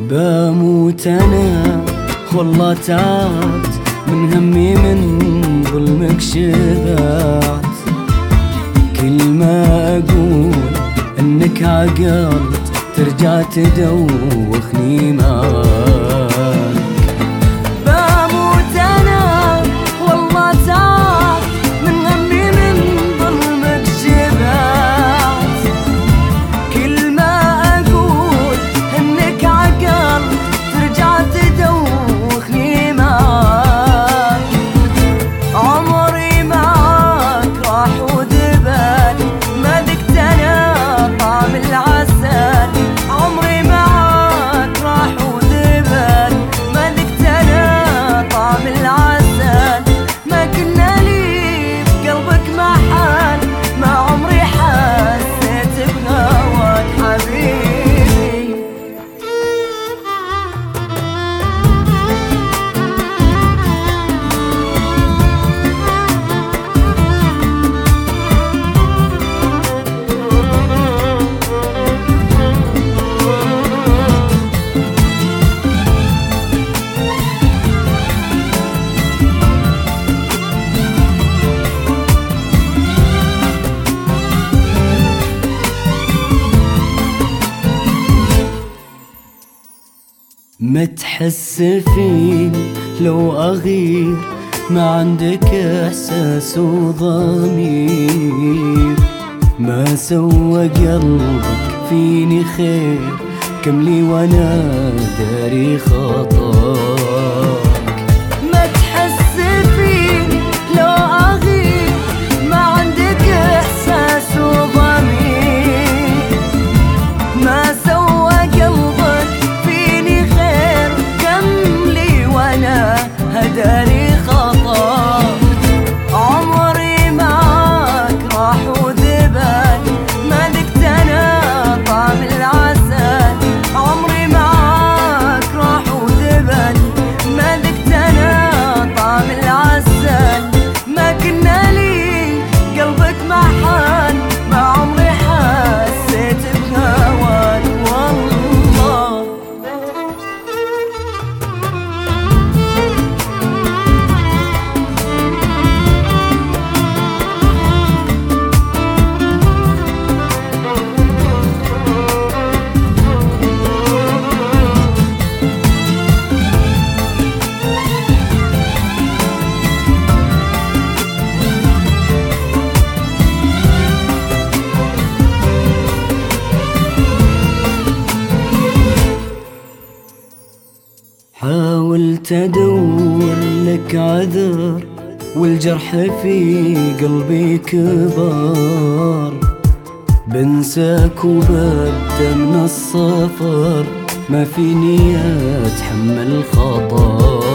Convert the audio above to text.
بموت أنا والله تعبت من همي من ظلمك شبعت. كل ما أقول إنك عقلت ترجع تدوخني معاك. بموت أنا والله تعبت من همي من ظلمك شبعت. كل ما أقول إنك عقلت ترجع تدوخني معاك. عمري معاك راح ودبل ما ذقت أنا طعم العسل. عمري معاك راح ودبل ما ذقت أنا طعم العسل. ما كنا لي بقلبك محل، ما عمري حسيت بهواك حبيبي. ما تحس فيني لو أغير، ما عندك إحساس وضمير. ما سوى قلبك فيني خير، كم لي وأنا داري خطاك. ما تحس فيني لو أغير، ما عندك إحساس وضمير. ما سوى قلبك فيني خير، كم لي وأنا هداري خطاك. عمري معاك راح وذبل ما ذقت أنا طعم العسل. عمري معاك راح وذبل ما ذقت أنا طعم العسل. ما كنا لي قلبك محل، ما عمري حسيت بهواك والله. حاولت أدور لك عذر، والجرح في قلبي كبار. بنساك وببدأ من الصفر، ما في نية أتحمل خطر.